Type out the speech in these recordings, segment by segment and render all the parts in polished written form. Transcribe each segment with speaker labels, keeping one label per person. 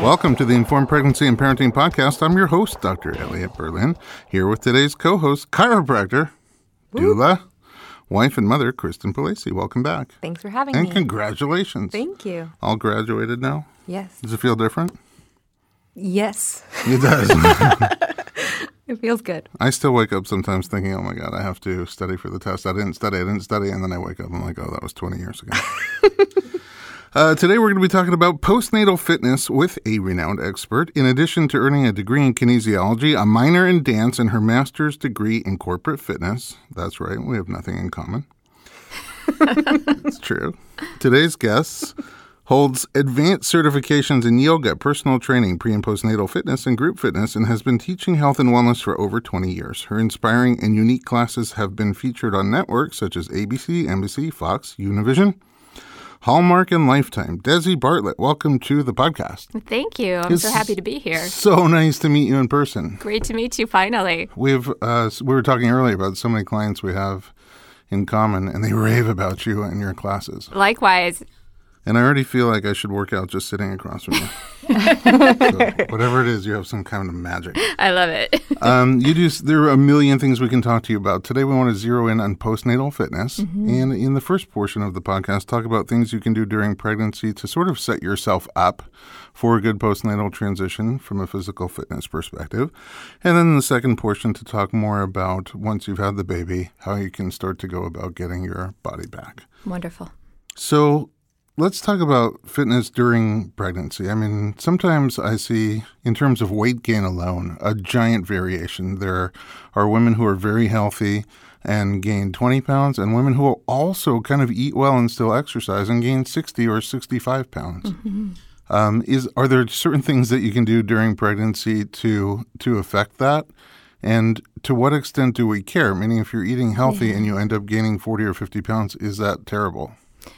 Speaker 1: Welcome to the Informed Pregnancy and Parenting Podcast. I'm your host, Dr. Elliot Berlin, here with today's co-host, chiropractor, doula, wife and mother, Kristen Palasi. Welcome back.
Speaker 2: Thanks for having me.
Speaker 1: And congratulations.
Speaker 2: Thank you.
Speaker 1: All graduated now?
Speaker 2: Yes.
Speaker 1: Does it feel different?
Speaker 2: Yes.
Speaker 1: It does.
Speaker 2: It feels good.
Speaker 1: I still wake up sometimes thinking, oh my God, I have to study for the test. I didn't study. And then I wake up and I'm like, oh, that was 20 years ago. Today we're going to be talking about postnatal fitness with a renowned expert. In addition to earning a degree in kinesiology, a minor in dance, and her master's degree in corporate fitness. That's right, we have nothing in common. It's true. Today's guest holds advanced certifications in yoga, personal training, pre- and postnatal fitness, and group fitness, and has been teaching health and wellness for over 20 years. Her inspiring and unique classes have been featured on networks such as ABC, NBC, Fox, Univision, Hallmark, and Lifetime. Desi Bartlett, welcome to the podcast.
Speaker 3: Thank you. I'm so happy to be here.
Speaker 1: So nice to meet you in person.
Speaker 3: Great to meet you finally.
Speaker 1: We were talking earlier about so many clients we have in common, and they rave about you and your classes.
Speaker 3: Likewise.
Speaker 1: And I already feel like I should work out just sitting across from you. So whatever it is, you have some kind of magic.
Speaker 3: I love it.
Speaker 1: There are a million things we can talk to you about. Today we want to zero in on postnatal fitness. Mm-hmm. And in the first portion of the podcast, talk about things you can do during pregnancy to sort of set yourself up for a good postnatal transition from a physical fitness perspective. And then in the second portion to talk more about, once you've had the baby, how you can start to go about getting your body back.
Speaker 3: Wonderful.
Speaker 1: So let's talk about fitness during pregnancy. I mean, sometimes I see, in terms of weight gain alone, a giant variation. There are women who are very healthy and gain 20 pounds, and women who will also kind of eat well and still exercise and gain 60 or 65 pounds. Mm-hmm. Are there certain things that you can do during pregnancy to affect that? And to what extent do we care? Meaning, if you're eating healthy and you end up gaining 40 or 50 pounds, is that terrible?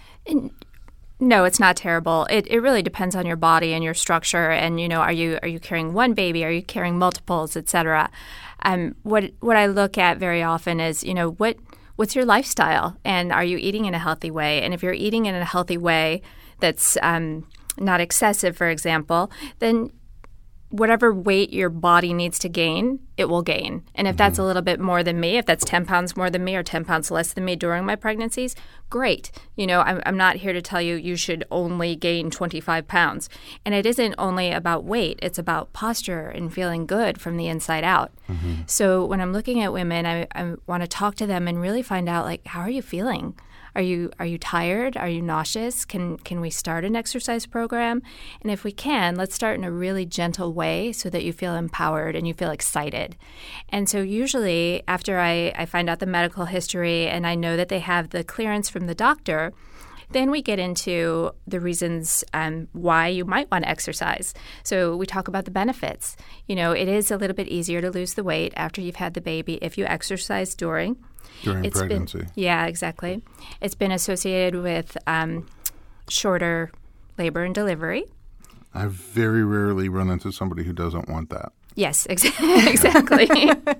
Speaker 3: No, it's not terrible. It really depends on your body and your structure, and are you carrying one baby? Are you carrying multiples, et cetera? What I look at very often is what's your lifestyle, and are you eating in a healthy way? And if you're eating in a healthy way that's not excessive, for example, then whatever weight your body needs to gain, it will gain. And if that's a little bit more than me, if that's 10 pounds more than me or 10 pounds less than me during my pregnancies, great. I'm not here to tell you should only gain 25 pounds. And it isn't only about weight. It's about posture and feeling good from the inside out. Mm-hmm. So when I'm looking at women, I want to talk to them and really find out, how are you feeling? Are you tired? Are you nauseous? Can we start an exercise program? And if we can, let's start in a really gentle way so that you feel empowered and you feel excited. And so usually after I find out the medical history and I know that they have the clearance from the doctor, then we get into the reasons why you might want to exercise. So we talk about the benefits. It is a little bit easier to lose the weight after you've had the baby if you exercise during
Speaker 1: pregnancy.
Speaker 3: Yeah, exactly. It's been associated with shorter labor and delivery.
Speaker 1: I very rarely run into somebody who doesn't want that.
Speaker 3: Yes, exactly.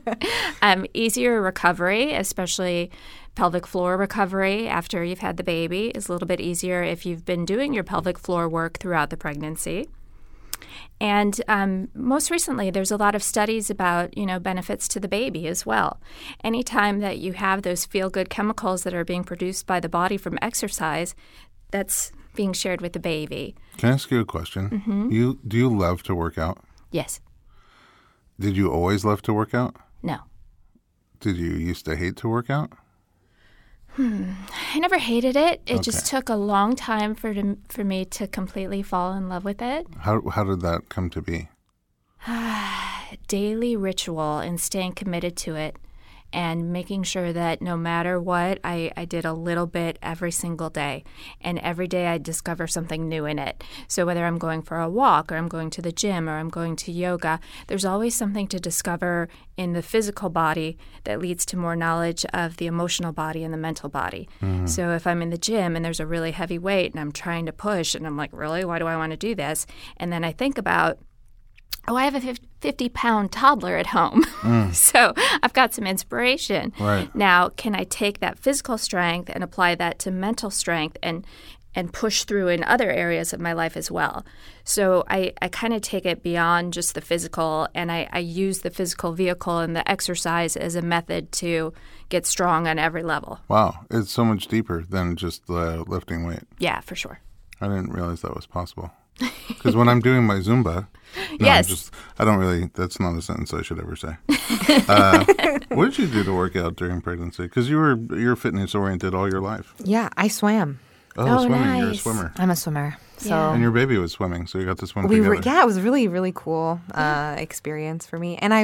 Speaker 3: Easier recovery, especially pelvic floor recovery after you've had the baby, is a little bit easier if you've been doing your pelvic floor work throughout the pregnancy. And most recently, there's a lot of studies about, benefits to the baby as well. Anytime that you have those feel-good chemicals that are being produced by the body from exercise, that's being shared with the baby.
Speaker 1: Can I ask you a question? Mm-hmm. Do you love to work out?
Speaker 3: Yes.
Speaker 1: Did you always love to work out?
Speaker 3: No.
Speaker 1: Did you used to hate to work out?
Speaker 3: I never hated it. It just took a long time for me to completely fall in love with it.
Speaker 1: How did that come to be?
Speaker 3: Daily ritual and staying committed to it and making sure that no matter what, I did a little bit every single day. And every day I discover something new in it. So whether I'm going for a walk or I'm going to the gym or I'm going to yoga, there's always something to discover in the physical body that leads to more knowledge of the emotional body and the mental body. Mm-hmm. So if I'm in the gym and there's a really heavy weight and I'm trying to push and I'm like, really, why do I want to do this? And then I think about, I have a 50-pound toddler at home, so I've got some inspiration.
Speaker 1: Right.
Speaker 3: Now, can I take that physical strength and apply that to mental strength and and push through in other areas of my life as well. So I kind of take it beyond just the physical, and I use the physical vehicle and the exercise as a method to get strong on every level.
Speaker 1: Wow. It's so much deeper than just lifting weight.
Speaker 3: Yeah, for sure.
Speaker 1: I didn't realize that was possible. Because when I'm doing my Zumba,
Speaker 3: Yes.
Speaker 1: I don't really, that's not a sentence I should ever say. What did you do to work out during pregnancy? Because you're fitness oriented all your life.
Speaker 2: Yeah, I swam.
Speaker 1: Oh, swimming. You're a
Speaker 3: nice.
Speaker 1: swimmer.
Speaker 2: I'm a swimmer. So
Speaker 3: Yeah.
Speaker 1: And your baby was swimming, so you got to swim
Speaker 2: we
Speaker 1: together.
Speaker 2: were, yeah, it was a really, really cool experience for me. And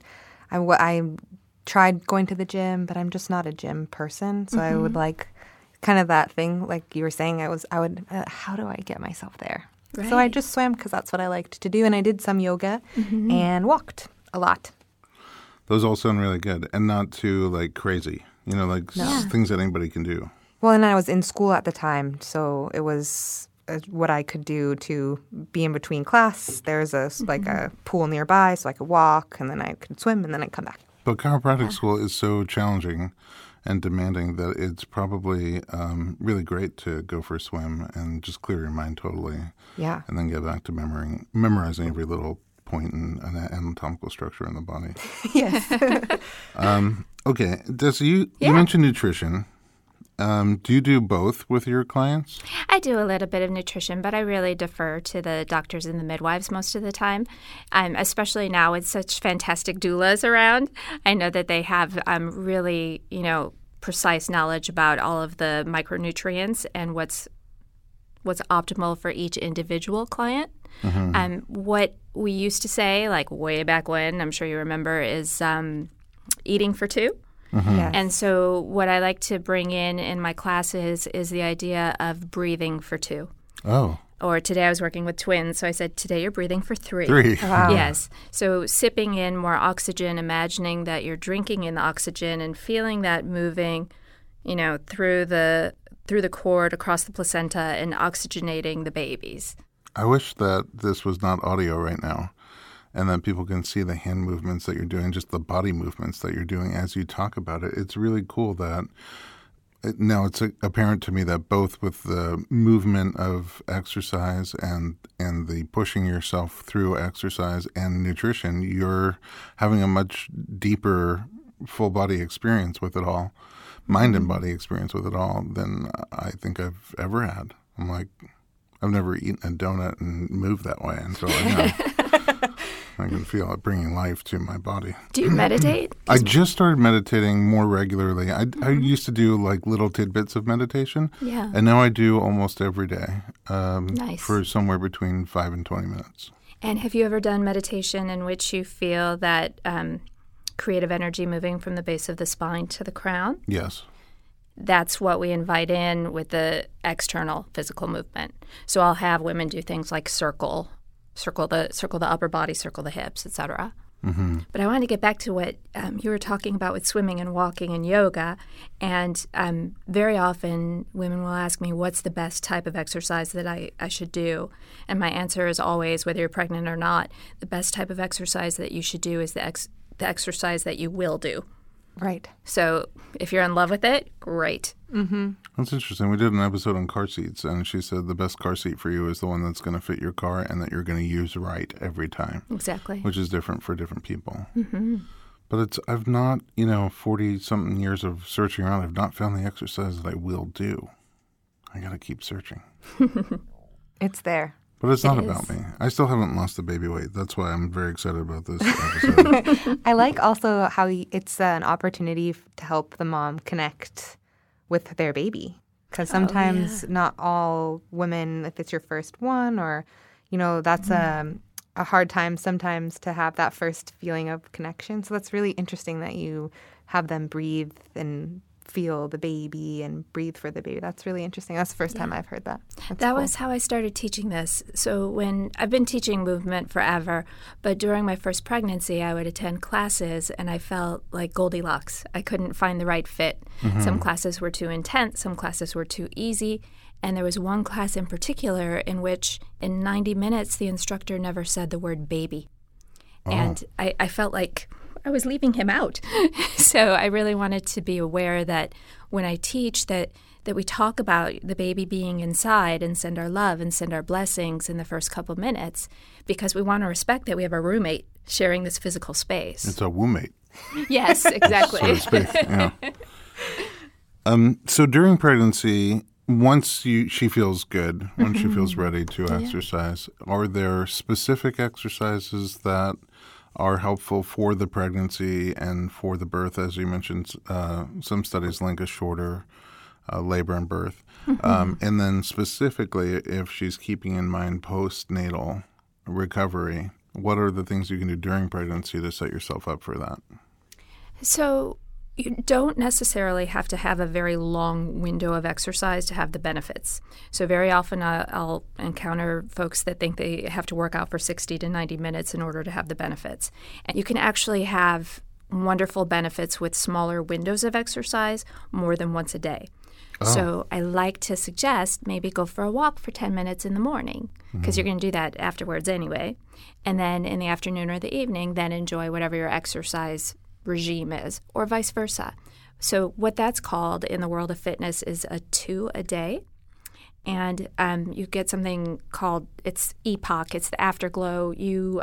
Speaker 2: I tried going to the gym, but I'm just not a gym person. So I would like kind of that thing, like you were saying, how do I get myself there?
Speaker 3: Right.
Speaker 2: So I just swam because that's what I liked to do. And I did some yoga and walked a lot.
Speaker 1: Those all sound really good and not too like crazy, like things that anybody can do.
Speaker 2: Well, and I was in school at the time, so it was what I could do to be in between class. There's a pool nearby, so I could walk, and then I could swim, and then I'd come back.
Speaker 1: But chiropractic school is so challenging and demanding that it's probably really great to go for a swim and just clear your mind totally.
Speaker 2: Yeah.
Speaker 1: And then get back to memorizing every little point in an anatomical structure in the body.
Speaker 2: Yes.
Speaker 1: Okay, Desi, you mentioned nutrition. Do you do both with your clients?
Speaker 3: I do a little bit of nutrition, but I really defer to the doctors and the midwives most of the time, especially now with such fantastic doulas around. I know that they have really, precise knowledge about all of the micronutrients and what's optimal for each individual client. What we used to say, like way back when, I'm sure you remember, is eating for two.
Speaker 2: Yes.
Speaker 3: And so what I like to bring in my classes is the idea of breathing for two.
Speaker 1: Oh.
Speaker 3: Or today I was working with twins, so I said, today you're breathing for three.
Speaker 2: Wow.
Speaker 3: Yes. So sipping in more oxygen, imagining that you're drinking in the oxygen and feeling that moving, through the cord across the placenta and oxygenating the babies.
Speaker 1: I wish that this was not audio right now and that people can see the hand movements that you're doing, just the body movements that you're doing as you talk about it. It's really cool that now it's apparent to me that both with the movement of exercise and the pushing yourself through exercise and nutrition, you're having a much deeper full body experience with it all, mind and body experience with it all than I think I've ever had. I'm like, I've never eaten a donut and moved that way until I can feel it bringing life to my body.
Speaker 3: Do you meditate?
Speaker 1: I just started meditating more regularly. I used to do like little tidbits of meditation.
Speaker 3: Yeah.
Speaker 1: And now I do almost every day
Speaker 3: Nice.
Speaker 1: for somewhere between 5 and 20 minutes.
Speaker 3: And have you ever done meditation in which you feel that creative energy moving from the base of the spine to the crown?
Speaker 1: Yes.
Speaker 3: That's what we invite in with the external physical movement. So I'll have women do things like circle the upper body, circle the hips, etc.
Speaker 1: Mm-hmm.
Speaker 3: But I wanted to get back to what you were talking about with swimming and walking and yoga. And very often women will ask me, what's the best type of exercise that I should do? And my answer is always, whether you're pregnant or not, the best type of exercise that you should do is the exercise that you will do.
Speaker 2: Right.
Speaker 3: So if you're in love with it, great.
Speaker 2: Mm-hmm.
Speaker 1: That's interesting. We did an episode on car seats, and she said the best car seat for you is the one that's going to fit your car and that you're going to use right every time.
Speaker 3: Exactly.
Speaker 1: Which is different for different people.
Speaker 3: Mm-hmm.
Speaker 1: But I've not, 40-something years of searching around, I've not found the exercise that I will do. I got to keep searching.
Speaker 2: It's there.
Speaker 1: But it's not about me. I still haven't lost the baby weight. That's why I'm very excited about this episode.
Speaker 2: I like also how it's an opportunity to help the mom connect with their baby. Because sometimes not all women, if it's your first one or, that's a hard time sometimes to have that first feeling of connection. So that's really interesting that you have them breathe and feel the baby and breathe for the baby. That's really interesting. That's the first time I've heard that.
Speaker 3: That was how I started teaching this. So when I've been teaching movement forever, but during my first pregnancy, I would attend classes and I felt like Goldilocks. I couldn't find the right fit. Mm-hmm. Some classes were too intense. Some classes were too easy. And there was one class in particular in which in 90 minutes, the instructor never said the word baby. Oh. And I felt like I was leaving him out. So I really wanted to be aware that when I teach that we talk about the baby being inside and send our love and send our blessings in the first couple minutes, because we want to respect that we have a roommate sharing this physical space.
Speaker 1: It's a womb-mate.
Speaker 3: Yes, exactly.
Speaker 1: So to speak, yeah. So during pregnancy, once she feels good, when she feels ready to exercise, are there specific exercises that are helpful for the pregnancy and for the birth? As you mentioned, some studies link a shorter labor and birth. And then specifically, if she's keeping in mind postnatal recovery, what are the things you can do during pregnancy to set yourself up for that?
Speaker 3: So you don't necessarily have to have a very long window of exercise to have the benefits. So very often I'll encounter folks that think they have to work out for 60 to 90 minutes in order to have the benefits. And you can actually have wonderful benefits with smaller windows of exercise more than once a day. Oh. So I like to suggest maybe go for a walk for 10 minutes in the morning, because you're going to do that afterwards anyway. And then in the afternoon or the evening, then enjoy whatever your exercise regime is, or vice versa. So what that's called in the world of fitness is a 2 a day. And you get something called, it's EPOC, it's the afterglow. You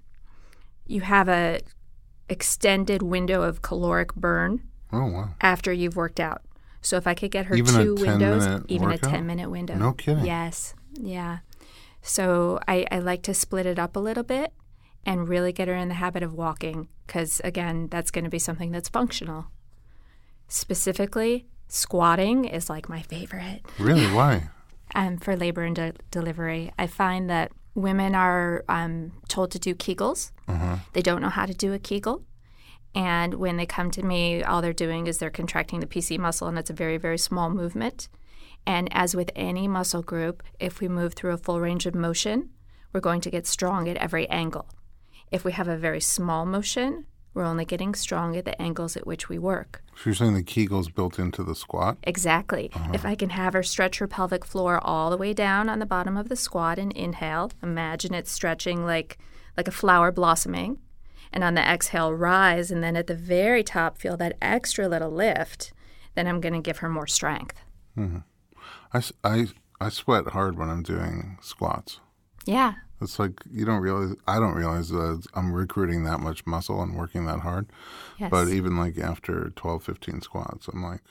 Speaker 3: have a extended window of caloric burn after you've worked out. So if I could get her
Speaker 1: even
Speaker 3: 2 windows,
Speaker 1: even
Speaker 3: workout? A 10-minute window.
Speaker 1: No kidding.
Speaker 3: Yes. Yeah. So I like to split it up a little bit and really get her in the habit of walking, because, again, that's going to be something that's functional. Specifically, squatting is like my favorite.
Speaker 1: Really? Why?
Speaker 3: For labor and delivery. I find that women are told to do Kegels. They don't know how to do a Kegel. And when they come to me, all they're doing is they're contracting the PC muscle, and it's a very, very small movement. And as with any muscle group, if we move through a full range of motion, we're going to get strong at every angle. If we have a very small motion, we're only getting strong at the angles at which we work.
Speaker 1: So you're saying the Kegel's built into the squat?
Speaker 3: Exactly. If I can have her stretch her pelvic floor all the way down on the bottom of the squat and inhale, imagine it stretching like a flower blossoming. And on the exhale, rise, and then at the very top, feel that extra little lift, then I'm going to give her more strength.
Speaker 1: I sweat hard when I'm doing squats.
Speaker 3: Yeah.
Speaker 1: It's like I don't realize that I'm recruiting that much muscle and working that hard.
Speaker 3: Yes.
Speaker 1: But even like after 12, 15 squats, I'm like,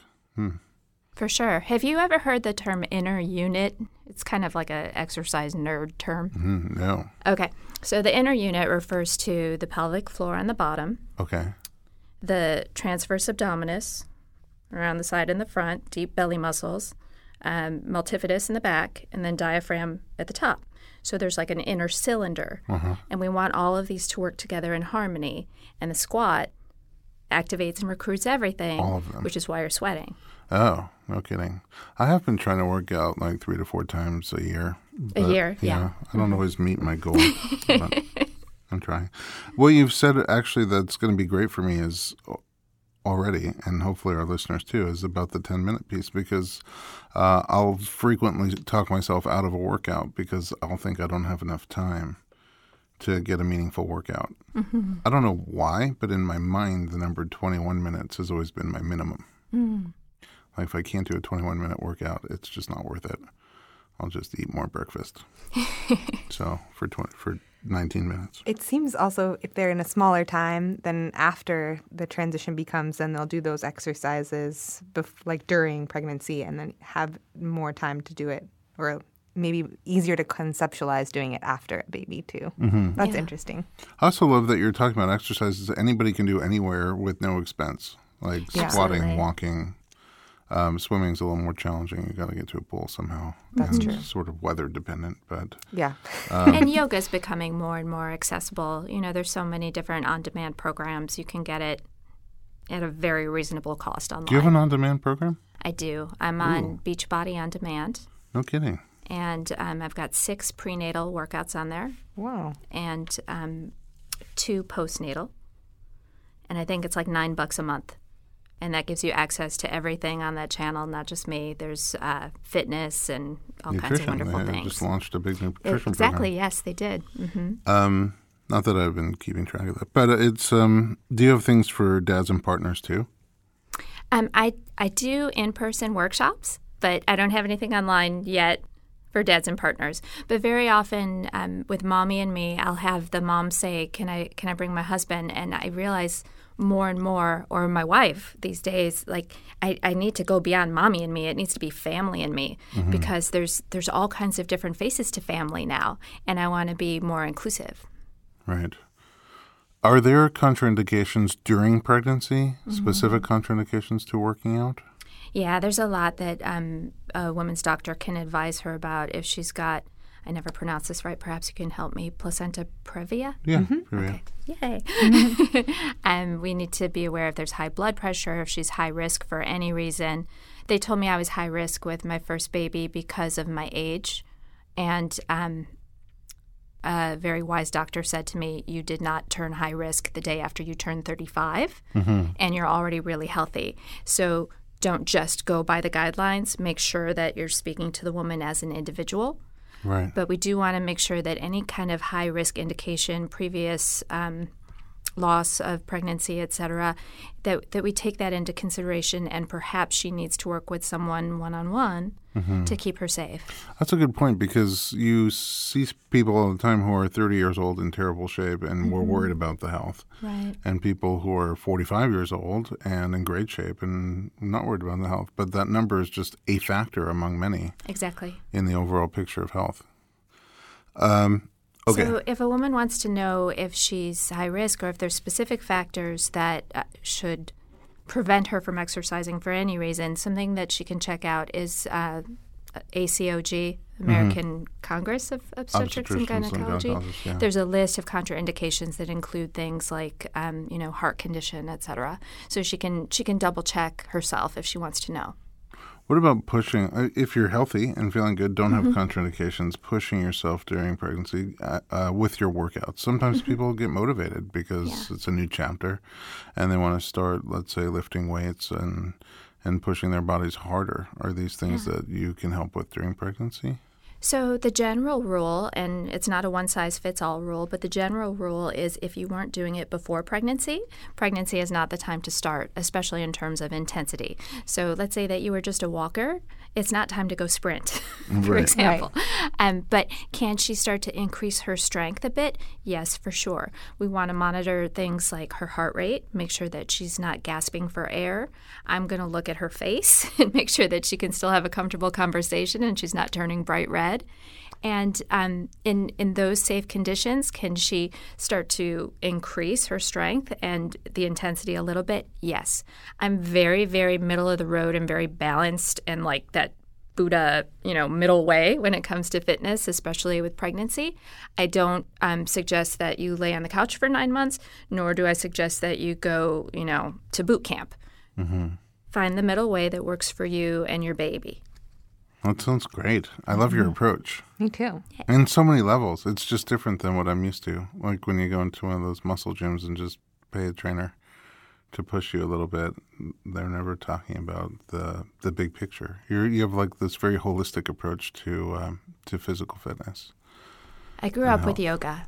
Speaker 3: For sure. Have you ever heard the term inner unit? It's kind of like an exercise nerd term.
Speaker 1: No.
Speaker 3: Okay. So the inner unit refers to the pelvic floor on the bottom.
Speaker 1: Okay.
Speaker 3: The transverse abdominis around the side and the front, deep belly muscles, multifidus in the back, and then diaphragm at the top. So there's like an inner cylinder. And we want all of these to work together in harmony. And the squat activates and recruits everything,
Speaker 1: all of them,
Speaker 3: which is why you're sweating.
Speaker 1: Oh, no kidding. I have been trying to work out like 3 to 4 times a year.
Speaker 3: A year, yeah.
Speaker 1: I don't always meet my goal, but I'm trying. What you've said actually that's going to be great for me is already, and hopefully our listeners too, is about the 10-minute piece, because I'll frequently talk myself out of a workout because I'll think I don't have enough time to get a meaningful workout. I don't know why, but in my mind, the number 21 minutes has always been my minimum. Like if I can't do a 21-minute workout, it's just not worth it. I'll just eat more breakfast. So for 19 minutes.
Speaker 2: It seems also if they're in a smaller time, then after the transition becomes, then they'll do those exercises like during pregnancy and then have more time to do it, or maybe easier to conceptualize doing it after a baby too. That's interesting.
Speaker 1: I also love that you're talking about exercises that anybody can do anywhere with no expense, like squatting,
Speaker 3: Absolutely.
Speaker 1: walking. Swimming's a little more challenging. You got to get to a pool somehow.
Speaker 2: That's true.
Speaker 1: Sort of weather dependent, but
Speaker 2: Yeah.
Speaker 3: And yoga is becoming more and more accessible. You know, there's so many different on-demand programs. You can get it at a very reasonable cost online.
Speaker 1: do you have an on-demand program?
Speaker 3: I do. I'm on Beachbody On Demand.
Speaker 1: No kidding.
Speaker 3: And I've got 6 prenatal workouts on there
Speaker 2: Wow.
Speaker 3: and 2 postnatal. And I think it's like $9 a month. And that gives you access to everything on that channel, not just me. There's fitness and all kinds of wonderful
Speaker 1: They
Speaker 3: things.
Speaker 1: just launched a big nutrition
Speaker 3: Exactly,
Speaker 1: program.
Speaker 3: yes, they did.
Speaker 1: Not that I've been keeping track of that, but it's. Do you have things for dads and partners too?
Speaker 3: I do in-person workshops, but I don't have anything online yet for dads and partners. But very often with Mommy and Me, I'll have the mom say, can I bring my husband? And I realize more and more, or my wife these days, like I need to go beyond Mommy and Me. It needs to be family and me, because there's all kinds of different faces to family now, and I want to be more inclusive. Right.
Speaker 1: Are there contraindications during pregnancy, specific contraindications to working out?
Speaker 3: Yeah, there's a lot that a woman's doctor can advise her about if she's got, I never pronounce this right, perhaps you can help me, placenta previa?
Speaker 1: Yeah, previa.
Speaker 3: Okay. Yay. We need to be aware if there's high blood pressure, if she's high risk for any reason. They told me I was high risk with my first baby because of my age, and a very wise doctor said to me, you did not turn high risk the day after you turned 35, and you're already really healthy. So don't just go by the guidelines. Make sure that you're speaking to the woman as an individual.
Speaker 1: Right.
Speaker 3: But we do want to make sure that any kind of high-risk indication, previous loss of pregnancy, et cetera, that we take that into consideration, and perhaps she needs to work with someone one-on-one to keep her safe.
Speaker 1: That's a good point, because you see people all the time who are 30 years old in terrible shape and we're worried about the health.
Speaker 3: Right.
Speaker 1: And people who are 45 years old and in great shape and not worried about the health. But that number is just a factor among many.
Speaker 3: Exactly.
Speaker 1: In the overall picture of health. Okay.
Speaker 3: So if a woman wants to know if she's high risk or if there's specific factors that should prevent her from exercising for any reason, something that she can check out is ACOG, American Congress of Obstetrics and Gynecology.
Speaker 1: Yeah.
Speaker 3: There's a list of contraindications that include things like, heart condition, et cetera. So she can double check herself if she wants to know.
Speaker 1: What about pushing? If you're healthy and feeling good, don't have contraindications, pushing yourself during pregnancy with your workouts. Sometimes people get motivated because it's a new chapter and they want to start, let's say, lifting weights and pushing their bodies harder. Are these things that you can help with during pregnancy?
Speaker 3: So the general rule, and it's not a one-size-fits-all rule, but the general rule is if you weren't doing it before pregnancy is not the time to start, especially in terms of intensity. So let's say that you were just a walker. It's not time to go sprint, for example. Right. But can she start to increase her strength a bit? Yes, for sure. We want to monitor things like her heart rate, make sure that she's not gasping for air. I'm going to look at her face and make sure that she can still have a comfortable conversation and she's not turning bright red. And in those safe conditions, can she start to increase her strength and the intensity a little bit? Yes. I'm very, very middle of the road and very balanced and like that Buddha, middle way when it comes to fitness, especially with pregnancy. I don't suggest that you lay on the couch for 9 months, nor do I suggest that you go, to boot camp. Find the middle way that works for you and your baby.
Speaker 1: That sounds great. I love your approach.
Speaker 2: Me too.
Speaker 1: In so many levels. It's just different than what I'm used to. Like when you go into one of those muscle gyms and just pay a trainer to push you a little bit, they're never talking about the big picture. You have like this very holistic approach to physical fitness.
Speaker 3: I grew up with yoga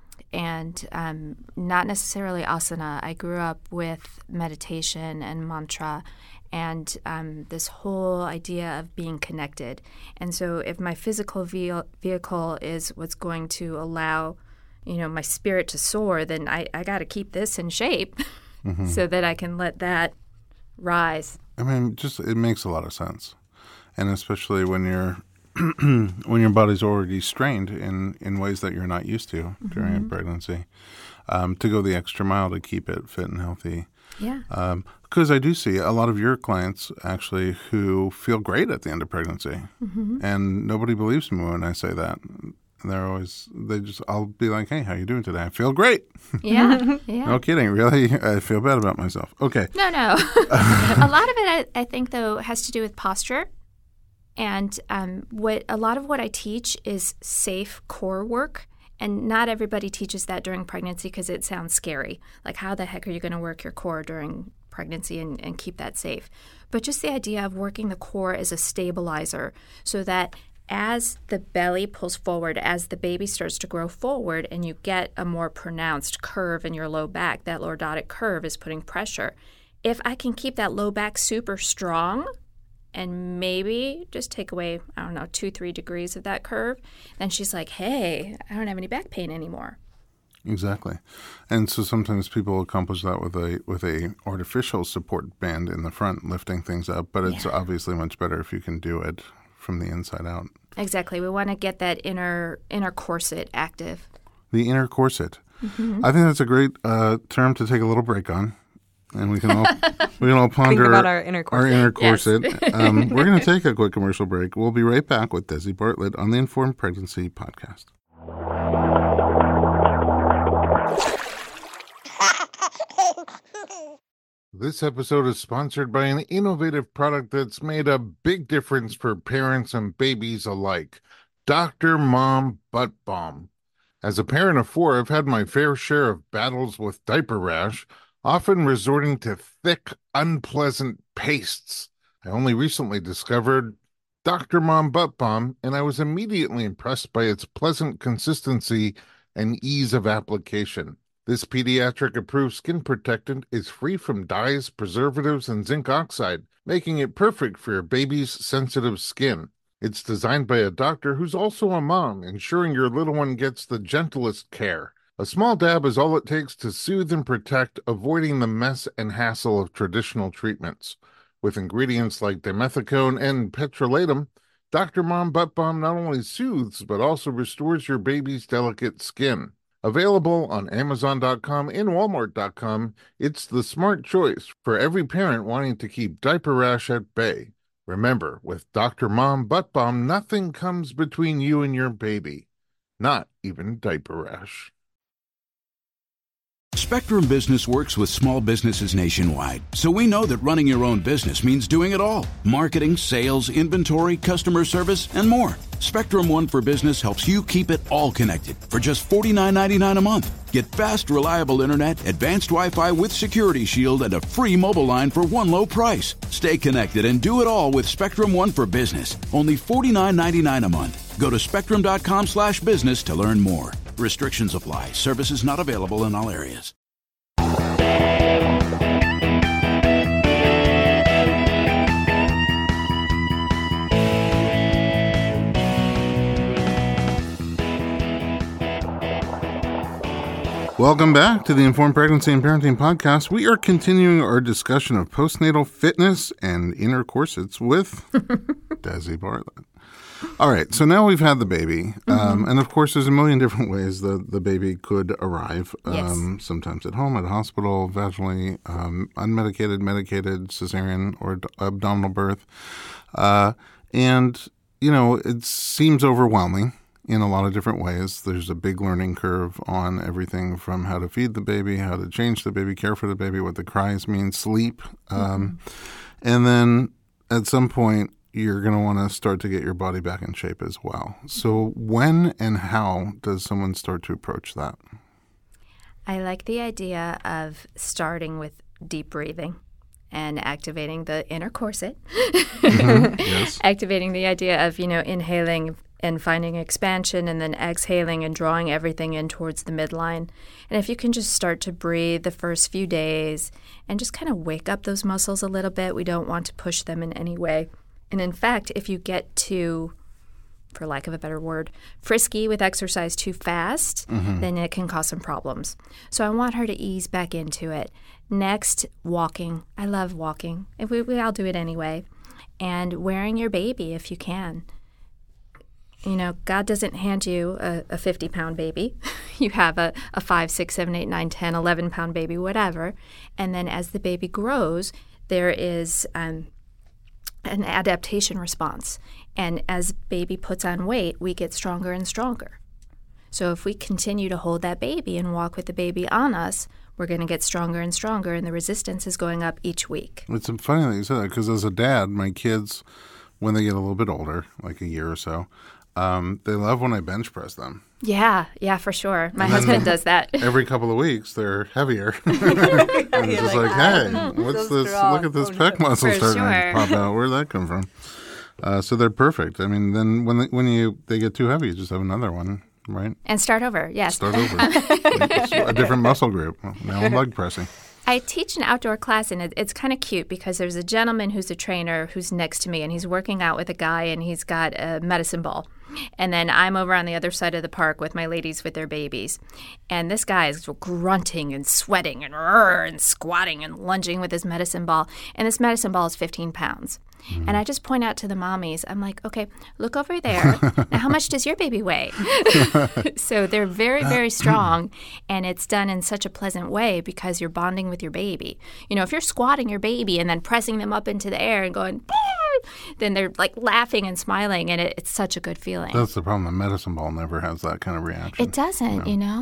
Speaker 3: and not necessarily asana. I grew up with meditation and mantra and this whole idea of being connected. And so if my physical vehicle is what's going to allow, my spirit to soar, then I got to keep this in shape so that I can let that rise.
Speaker 1: I mean, it makes a lot of sense. And especially when when your body's already strained in ways that you're not used to during a pregnancy, to go the extra mile to keep it fit and healthy.
Speaker 3: Yeah.
Speaker 1: Because I do see a lot of your clients actually who feel great at the end of pregnancy. And nobody believes me when I say that. I'll be like, hey, how you doing today? I feel great.
Speaker 3: Yeah.
Speaker 1: No kidding. Really? I feel bad about myself. Okay.
Speaker 3: No. A lot of it, I think, though, has to do with posture. And a lot of what I teach is safe core work. And not everybody teaches that during pregnancy because it sounds scary. Like, how the heck are you going to work your core during pregnancy and keep that safe? But just the idea of working the core as a stabilizer so that as the belly pulls forward, as the baby starts to grow forward, and you get a more pronounced curve in your low back, that lordotic curve is putting pressure. If I can keep that low back super strong and maybe just take away, 2-3 degrees of that curve, then she's like, hey, I don't have any back pain anymore.
Speaker 1: Exactly. And so sometimes people accomplish that with a artificial support band in the front, lifting things up, but it's obviously much better if you can do it from the inside out.
Speaker 3: Exactly. We want to get that inner corset active.
Speaker 1: The inner corset. Mm-hmm. I think that's a great term to take a little break on. And we can all ponder
Speaker 2: think about our inner corset.
Speaker 3: Yes.
Speaker 1: We're going to take a quick commercial break. We'll be right back with Desi Bartlett on the Informed Pregnancy Podcast. This episode is sponsored by an innovative product that's made a big difference for parents and babies alike. Dr. Mom Butt Balm. As a parent of 4, I've had my fair share of battles with diaper rash, often resorting to thick, unpleasant pastes. I only recently discovered Dr. Mom Butt Balm, and I was immediately impressed by its pleasant consistency and ease of application. This pediatric-approved skin protectant is free from dyes, preservatives, and zinc oxide, making it perfect for your baby's sensitive skin. It's designed by a doctor who's also a mom, ensuring your little one gets the gentlest care. A small dab is all it takes to soothe and protect, avoiding the mess and hassle of traditional treatments. With ingredients like dimethicone and petrolatum, Dr. Mom Butt Balm not only soothes, but also restores your baby's delicate skin. Available on Amazon.com and Walmart.com, it's the smart choice for every parent wanting to keep diaper rash at bay. Remember, with Dr. Mom Butt Balm, nothing comes between you and your baby. Not even diaper rash.
Speaker 4: Spectrum Business works with small businesses nationwide, so we know that running your own business means doing it all. Marketing, sales, inventory, customer service, and more. Spectrum One for Business helps you keep it all connected for just $49.99 a month. Get fast, reliable internet, advanced Wi-Fi with Security Shield, and a free mobile line for one low price. Stay connected and do it all with Spectrum One for Business. Only $49.99 a month. Go to spectrum.com/business to learn more. Restrictions apply. Services not available in all areas.
Speaker 1: Welcome back to the Informed Pregnancy and Parenting Podcast. We are continuing our discussion of postnatal fitness and inner corsets with Desi Bartlett. All right, so now we've had the baby, and of course there's a million different ways the baby could arrive.
Speaker 3: Yes.
Speaker 1: Sometimes at home, at a hospital, vaginally, unmedicated, medicated, cesarean, or abdominal birth. And, it seems overwhelming in a lot of different ways. There's a big learning curve on everything from how to feed the baby, how to change the baby, care for the baby, what the cries mean, sleep. And then at some point, you're going to want to start to get your body back in shape as well. So when and how does someone start to approach that?
Speaker 3: I like the idea of starting with deep breathing and activating the inner corset.
Speaker 1: Yes.
Speaker 3: Activating the idea of, inhaling and finding expansion and then exhaling and drawing everything in towards the midline. And if you can just start to breathe the first few days and just kind of wake up those muscles a little bit, we don't want to push them in any way. And in fact, if you get too, for lack of a better word, frisky with exercise too fast, then it can cause some problems. So I want her to ease back into it. Next, walking. I love walking. We all do it anyway. And wearing your baby if you can. God doesn't hand you a 50-pound baby. You have a 5, 6, 7, 8, 9, 10, 11-pound baby, whatever. And then as the baby grows, there is an adaptation response. And as baby puts on weight, we get stronger and stronger. So if we continue to hold that baby and walk with the baby on us, we're going to get stronger and stronger, and the resistance is going up each week.
Speaker 1: It's funny that you said that, because as a dad, my kids, when they get a little bit older, like a year or so, they love when I bench press them.
Speaker 3: Yeah, for sure. My husband does that.
Speaker 1: Every couple of weeks, they're heavier. And it's just like, hey, what's
Speaker 2: so
Speaker 1: this?
Speaker 2: strong.
Speaker 1: Look at this pec muscle
Speaker 3: For
Speaker 1: starting
Speaker 3: sure.
Speaker 1: to pop out. Where'd that come from? So they're perfect. I mean, then when they get too heavy, you just have another one, right?
Speaker 3: And start over, yes.
Speaker 1: Start over. It's a different muscle group. Now I'm leg pressing.
Speaker 3: I teach an outdoor class, and it's kind of cute because there's a gentleman who's a trainer who's next to me, and he's working out with a guy, and he's got a medicine ball. And then I'm over on the other side of the park with my ladies with their babies. And this guy is grunting and sweating and squatting and lunging with his medicine ball. And this medicine ball is 15 pounds. And I just point out to the mommies, I'm like, okay, look over there. Now, how much does your baby weigh? So they're very, very strong, and it's done in such a pleasant way because you're bonding with your baby. You know, if you're squatting your baby and then pressing them up into the air and going, then they're like laughing and smiling, and it's such a good feeling.
Speaker 1: That's the problem. The medicine ball never has that kind of reaction.
Speaker 3: It doesn't, you know?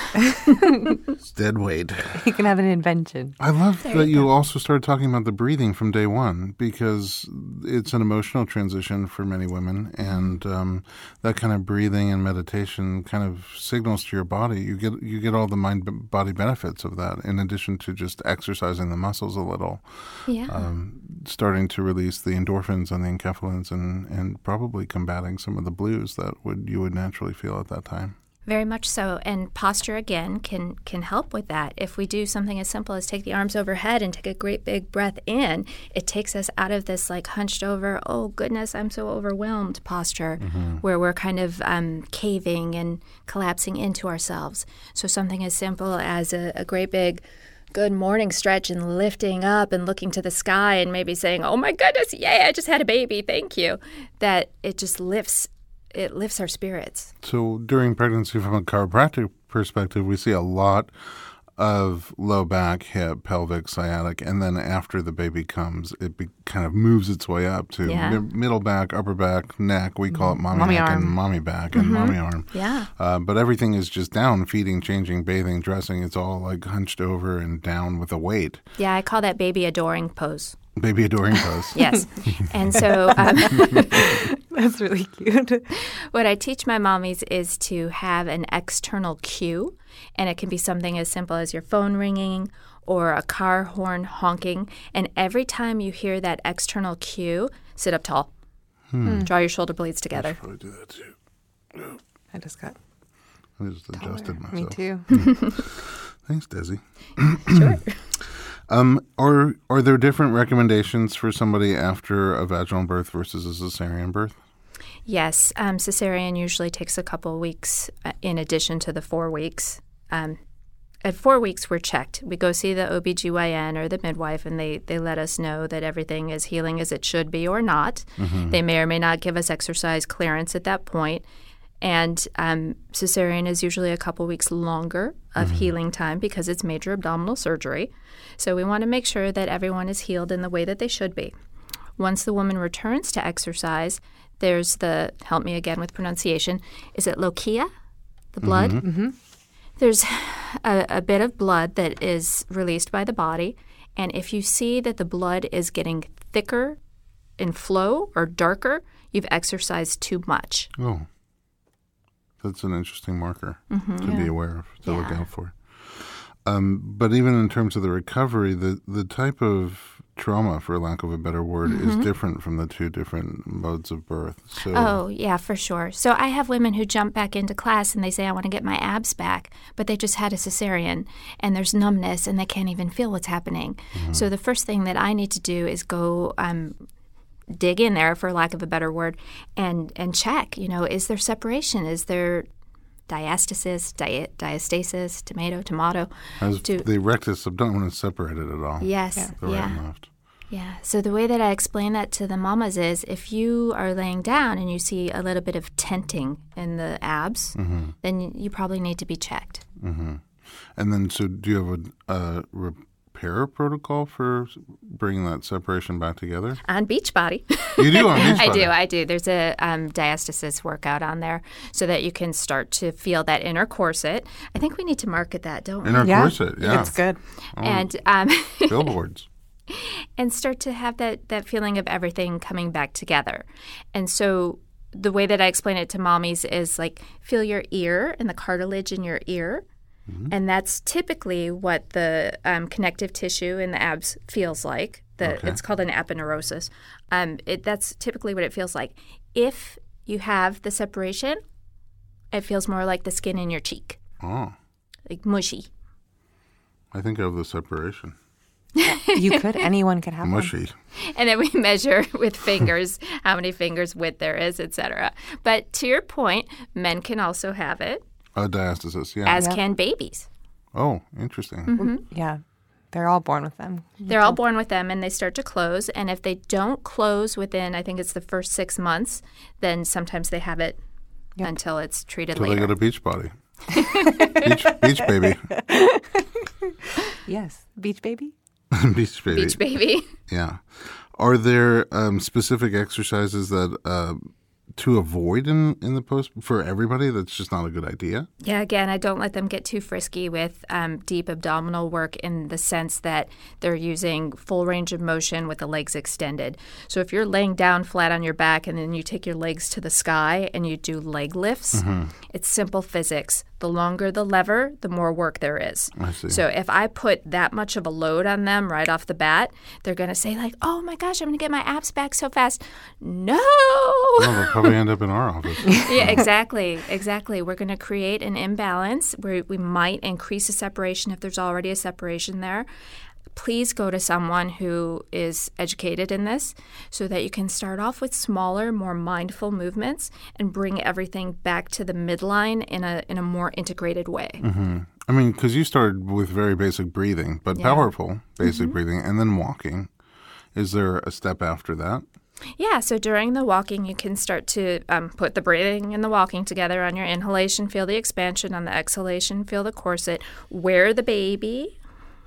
Speaker 1: It's dead weight.
Speaker 2: You can have an invention.
Speaker 1: I love that you also started talking about the breathing from day one, because it's an emotional transition for many women, and that kind of breathing and meditation kind of signals to your body. You get all the mind-body benefits of that, in addition to just exercising the muscles a little.
Speaker 3: Yeah.
Speaker 1: Starting to release the endorphins and the enkephalins, and probably combating some of the blues that you would naturally feel at that time.
Speaker 3: Very much so. And posture, again, can help with that. If we do something as simple as take the arms overhead and take a great big breath in, it takes us out of this like hunched over, oh goodness, I'm so overwhelmed posture, where we're kind of caving and collapsing into ourselves. So something as simple as a great big good morning stretch and lifting up and looking to the sky and maybe saying, oh my goodness, yay, I just had a baby, thank you. That it just lifts our spirits.
Speaker 1: So during pregnancy, from a chiropractic perspective, we see a lot of low back, hip, pelvic, sciatic, and then after the baby comes, it kind of moves its way up to middle back, upper back, neck. We call it mommy neck
Speaker 2: arm.
Speaker 1: and mommy back and mommy arm.
Speaker 3: Yeah.
Speaker 1: But everything is just down, feeding, changing, bathing, dressing. It's all like hunched over and down with a weight.
Speaker 3: Yeah, I call that baby adoring pose.
Speaker 1: Baby adoring pose.
Speaker 3: Yes. And so
Speaker 2: That's really cute.
Speaker 3: what I teach my mommies is to have an external cue, and it can be something as simple as your phone ringing or a car horn honking. And every time you hear that external cue, sit up tall. Draw your shoulder blades together.
Speaker 1: I should probably do that too.
Speaker 2: I just got
Speaker 1: I just adjusted myself.
Speaker 2: me too.
Speaker 1: Thanks, Desi.
Speaker 3: Sure.
Speaker 1: Are there different recommendations for somebody after a vaginal birth versus a cesarean birth?
Speaker 3: Yes, cesarean usually takes a couple of weeks in addition to the 4 weeks. At 4 weeks, we're checked. We go see the OBGYN or the midwife, and they let us know that everything is healing as it should be or not. They may or may not give us exercise clearance at that point. And cesarean is usually a couple weeks longer of healing time because it's major abdominal surgery. So we want to make sure that everyone is healed in the way that they should be. Once the woman returns to exercise, there's help me again with pronunciation, is it lochia, the blood? There's a bit of blood that is released by the body, and if you see that the blood is getting thicker in flow or darker, you've exercised too much.
Speaker 1: Oh. That's an interesting marker to be aware of, to look out for. But even in terms of the recovery, the type of trauma, for lack of a better word, is different from the two different modes of birth. So,
Speaker 3: oh, yeah, for sure. So I have women who jump back into class and they say, I want to get my abs back, but they just had a cesarean and there's numbness and they can't even feel what's happening. So the first thing that I need to do is go dig in there, for lack of a better word, and check, is there separation? Is there diastasis, tomato?
Speaker 1: Has the rectus abdominis separated at all?
Speaker 3: Yes.
Speaker 1: The right and left.
Speaker 3: Yeah. So the way that I explain that to the mamas is if you are laying down and you see a little bit of tenting in the abs, then you probably need to be checked.
Speaker 1: And then, so do you have a repair protocol for bringing that separation back together?
Speaker 3: On Beachbody.
Speaker 1: You do on Beachbody?
Speaker 3: I do. There's a diastasis workout on there so that you can start to feel that inner corset. I think we need to market that, don't we?
Speaker 1: Inner corset, yeah.
Speaker 2: It's good.
Speaker 3: And
Speaker 1: billboards.
Speaker 3: And start to have that feeling of everything coming back together. And so the way that I explain it to mommies is like feel your ear and the cartilage in your ear. And that's typically what the connective tissue in the abs feels like.
Speaker 1: Okay.
Speaker 3: It's called an aponeurosis. That's typically what it feels like. If you have the separation, it feels more like the skin in your cheek,
Speaker 1: Oh,
Speaker 3: like mushy.
Speaker 1: I think of the separation.
Speaker 2: Anyone could have one.
Speaker 1: Mushy.
Speaker 3: And then we measure with fingers how many fingers width there is, etc. But to your point, men can also have it,
Speaker 1: Diastasis, yeah.
Speaker 3: as can babies.
Speaker 1: Oh, interesting.
Speaker 3: Mm-hmm.
Speaker 2: Yeah. They're all born with them.
Speaker 3: They're all born with them, and they start to close. And if they don't close within, I think it's the first 6 months, then sometimes they have it until it's treated
Speaker 1: So they
Speaker 3: later.
Speaker 1: got a beach body. beach baby.
Speaker 2: Yes. Beach baby?
Speaker 1: Beach baby.
Speaker 3: Beach baby.
Speaker 1: Yeah. Are there specific exercises that to avoid in the post for everybody that's just not a good idea?
Speaker 3: Yeah, again, I don't let them get too frisky with deep abdominal work in the sense that they're using full range of motion with the legs extended. So if you're laying down flat on your back and then you take your legs to the sky and you do leg lifts, it's simple physics. The longer the lever, the more work there is.
Speaker 1: I see.
Speaker 3: So if I put that much of a load on them right off the bat, they're going to say like, oh my gosh, I'm going to get my abs back so fast. No!
Speaker 1: Oh, they'll probably end up in our office.
Speaker 3: Yeah, exactly. We're going to create an imbalance where we might increase a separation if there's already a separation there. Please go to someone who is educated in this so that you can start off with smaller, more mindful movements and bring everything back to the midline in a more integrated way.
Speaker 1: Mm-hmm. I mean, because you started with very basic breathing, but powerful basic breathing, and then walking. Is there a step after that?
Speaker 3: Yeah, so during the walking, you can start to put the breathing and the walking together. On your inhalation, feel the expansion. On the exhalation, feel the corset. Wear the baby.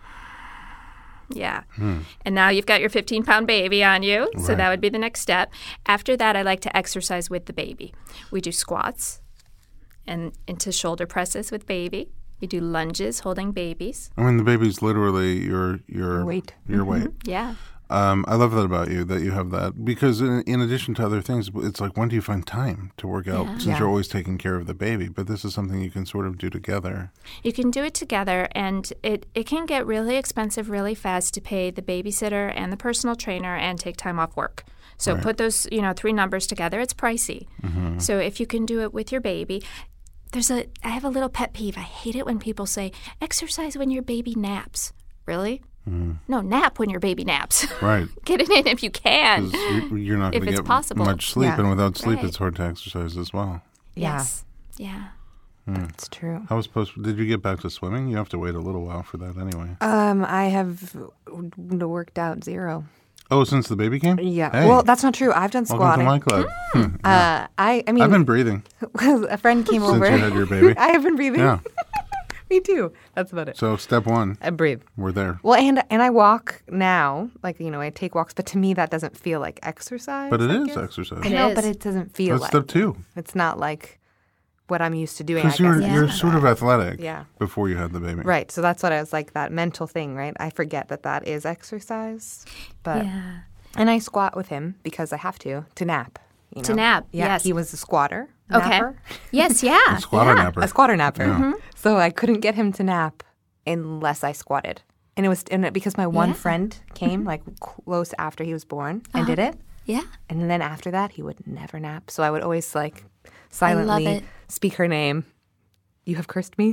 Speaker 3: Yeah. And now you've got your 15-pound baby on you, so
Speaker 1: Right.
Speaker 3: that would be the next step. After that, I like to exercise with the baby. We do squats and into shoulder presses with baby. We do lunges holding babies.
Speaker 1: I mean, the baby's literally your
Speaker 2: weight.
Speaker 1: Your weight.
Speaker 3: Yeah.
Speaker 1: I love that about you, that you have that. Because in addition to other things, it's like, when do you find time to work out since you're always taking care of the baby? But this is something you can sort of do together.
Speaker 3: You can do it together, and it can get really expensive really fast to pay the babysitter and the personal trainer and take time off work. So put those, 3 numbers together. It's pricey. So if you can do it with your baby, I have a little pet peeve. I hate it when people say, exercise when your baby naps. Really? No, nap when your baby naps.
Speaker 1: Right.
Speaker 3: Get it in if you can.
Speaker 1: 'Cause you're not
Speaker 3: If
Speaker 1: going to
Speaker 3: it's
Speaker 1: get
Speaker 3: possible.
Speaker 1: much sleep,
Speaker 2: Yeah.
Speaker 1: and without sleep,
Speaker 3: Right.
Speaker 1: it's hard to exercise as well.
Speaker 3: Yes. Yeah.
Speaker 2: That's true.
Speaker 1: How was did you get back to swimming? You have to wait a little while for that anyway.
Speaker 2: I have worked out 0.
Speaker 1: Oh, since the baby came?
Speaker 2: Yeah.
Speaker 1: Hey,
Speaker 2: Well, that's not true. I've done
Speaker 1: welcome to
Speaker 2: squatting.
Speaker 1: my club.
Speaker 2: I mean,
Speaker 1: I've been breathing
Speaker 2: a friend came
Speaker 1: since
Speaker 2: over.
Speaker 1: you had your baby.
Speaker 2: I have been breathing.
Speaker 1: Yeah.
Speaker 2: Me too. That's about it.
Speaker 1: So step 1,
Speaker 2: I breathe.
Speaker 1: we're there.
Speaker 2: Well, and I walk now. Like, I take walks, but to me that doesn't feel like exercise.
Speaker 1: But it
Speaker 2: I
Speaker 1: is
Speaker 2: guess.
Speaker 1: exercise.
Speaker 2: I
Speaker 3: It
Speaker 2: know,
Speaker 3: is.
Speaker 2: but it doesn't feel
Speaker 1: That's
Speaker 2: like.
Speaker 1: step 2.
Speaker 2: It's not like what I'm used to doing. I
Speaker 1: Because you're,
Speaker 2: guess.
Speaker 1: you're sort of athletic
Speaker 2: Yeah.
Speaker 1: before you had the baby.
Speaker 2: Right. So that's what I was like, that mental thing, right? I forget that is exercise. But
Speaker 3: Yeah.
Speaker 2: And I squat with him because I have to nap.
Speaker 3: To nap,
Speaker 2: Yeah,
Speaker 3: yes.
Speaker 2: he was a squatter.
Speaker 3: Okay.
Speaker 2: Napper.
Speaker 3: Yes, yeah.
Speaker 1: Squatter
Speaker 3: yeah.
Speaker 1: napper.
Speaker 2: A squatter napper.
Speaker 1: Yeah.
Speaker 2: So I couldn't get him to nap unless I squatted. And it was because my one
Speaker 3: Yeah.
Speaker 2: friend came like close after he was born and did it.
Speaker 3: Yeah.
Speaker 2: And then after that, he would never nap. So I would always like silently
Speaker 3: it.
Speaker 2: speak her name. You have cursed me.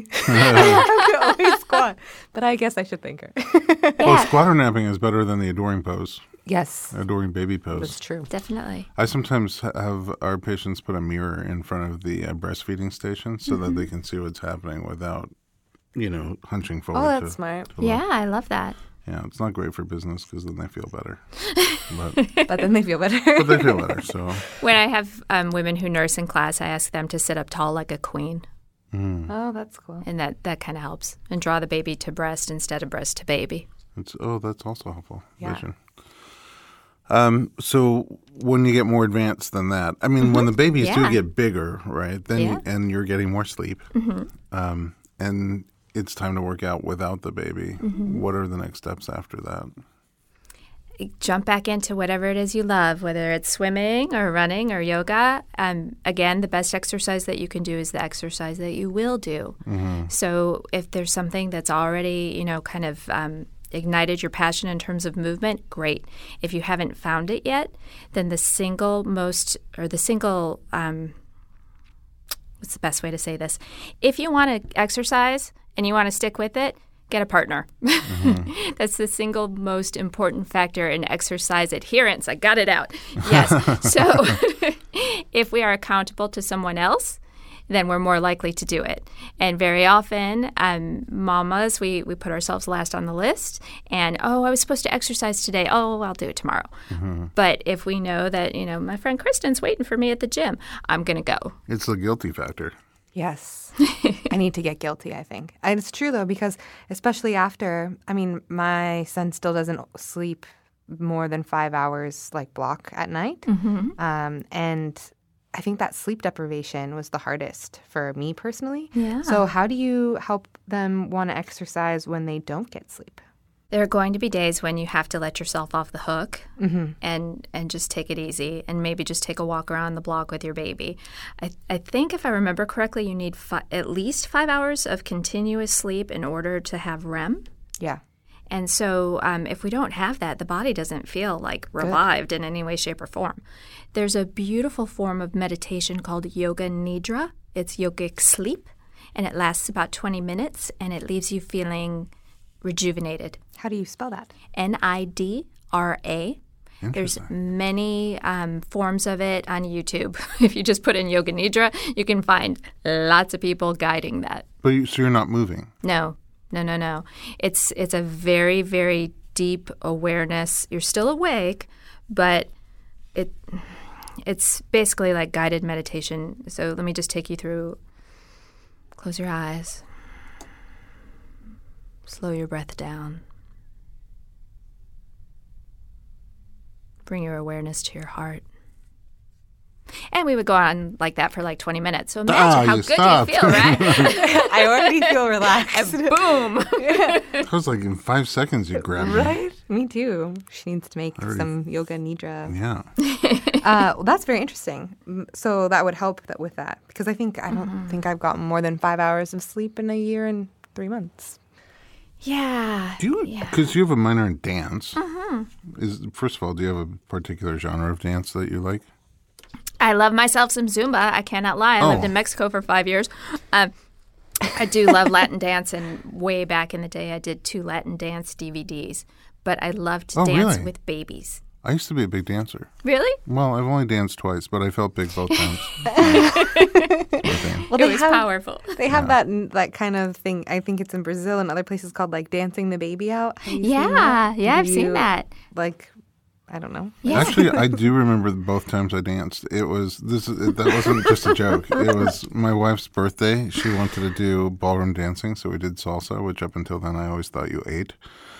Speaker 2: I would always squat. But I guess I should thank her.
Speaker 1: Well, squatter napping is better than the adoring pose,
Speaker 2: Yes,
Speaker 1: adoring baby pose.
Speaker 2: that's true.
Speaker 3: Definitely.
Speaker 1: I sometimes have our patients put a mirror in front of the breastfeeding station so that they can see what's happening without, hunching forward.
Speaker 2: Oh, that's smart.
Speaker 1: to look.
Speaker 3: Yeah, I love that.
Speaker 1: Yeah, it's not great for business because then they feel better. But
Speaker 2: But then they feel better.
Speaker 1: they feel better, so.
Speaker 3: When I have women who nurse in class, I ask them to sit up tall like a queen,
Speaker 2: Oh, that's cool.
Speaker 3: and that kind of helps. And draw the baby to breast instead of breast to baby.
Speaker 1: That's also helpful.
Speaker 2: Yeah.
Speaker 1: Vision. So when you get more advanced than that, I mean, when the babies do
Speaker 3: Yeah.
Speaker 1: get bigger, right, then
Speaker 3: Yeah.
Speaker 1: and you're getting more sleep, and it's time to work out without the baby. What are the next steps after that?
Speaker 3: Jump back into whatever it is you love, whether it's swimming or running or yoga. Again, the best exercise that you can do is the exercise that you will do. So if there's something that's already, kind of ignited your passion in terms of movement, great. If you haven't found it yet, then what's the best way to say this? If you want to exercise and you want to stick with it, get a partner. Mm-hmm. That's the single most important factor in exercise adherence. I got it out. Yes. So if we are accountable to someone else, then we're more likely to do it. And very often, mamas, we put ourselves last on the list. And, I was supposed to exercise today. Oh, I'll do it tomorrow. Mm-hmm. But if we know that, my friend Kristen's waiting for me at the gym, I'm going to go.
Speaker 1: It's the guilty factor.
Speaker 2: Yes. I need to get guilty, I think. And it's true, though, because especially after, my son still doesn't sleep more than 5 hours, block at night. Mm-hmm. And I think that sleep deprivation was the hardest for me personally.
Speaker 3: Yeah.
Speaker 2: So how do you help them want to exercise when they don't get sleep?
Speaker 3: There are going to be days when you have to let yourself off the hook and just take it easy and maybe just take a walk around the block with your baby. I think if I remember correctly, you need at least 5 hours of continuous sleep in order to have REM.
Speaker 2: Yeah.
Speaker 3: And so if we don't have that, the body doesn't feel revived in any way, shape, or form. There's a beautiful form of meditation called Yoga Nidra. It's yogic sleep, and it lasts about 20 minutes, and it leaves you feeling rejuvenated.
Speaker 2: How do you spell that?
Speaker 3: Nidra. There's many forms of it on YouTube. If you just put in Yoga Nidra, you can find lots of people guiding that.
Speaker 1: So you're not moving?
Speaker 3: No. It's a very, very deep awareness. You're still awake, but it's basically like guided meditation. So let me just take you through. Close your eyes. Slow your breath down. Bring your awareness to your heart. And we would go on like that for 20 minutes. So imagine how good
Speaker 1: stopped.
Speaker 3: you feel, right?
Speaker 2: I already feel relaxed.
Speaker 3: And boom.
Speaker 1: That was in 5 seconds you grabbed me.
Speaker 2: Right? Me too. She needs to make some Yoga Nidra.
Speaker 1: Yeah.
Speaker 2: Well, that's very interesting. So that would help with that. Because I don't think I've gotten more than 5 hours of sleep in a year and 3 months.
Speaker 3: Yeah.
Speaker 1: Because you have a minor in dance. Mm-hmm. First of all, do you have a particular genre of dance that you like?
Speaker 3: I love myself some Zumba. I cannot lie. I lived in Mexico for 5 years. I do love Latin dance, and way back in the day, I did 2 Latin dance DVDs. But I love to dance with babies.
Speaker 1: I used to be a big dancer.
Speaker 3: Really?
Speaker 1: Well, I've only danced twice, but I felt big both times.
Speaker 3: Well, it was powerful.
Speaker 2: They have that kind of thing. I think it's in Brazil and other places called dancing the baby out. Have you seen that?
Speaker 3: I've seen that.
Speaker 2: I don't know.
Speaker 3: Yeah.
Speaker 1: Actually, I do remember both times I danced. That wasn't just a joke. It was my wife's birthday. She wanted to do ballroom dancing, so we did salsa, which up until then I always thought you ate.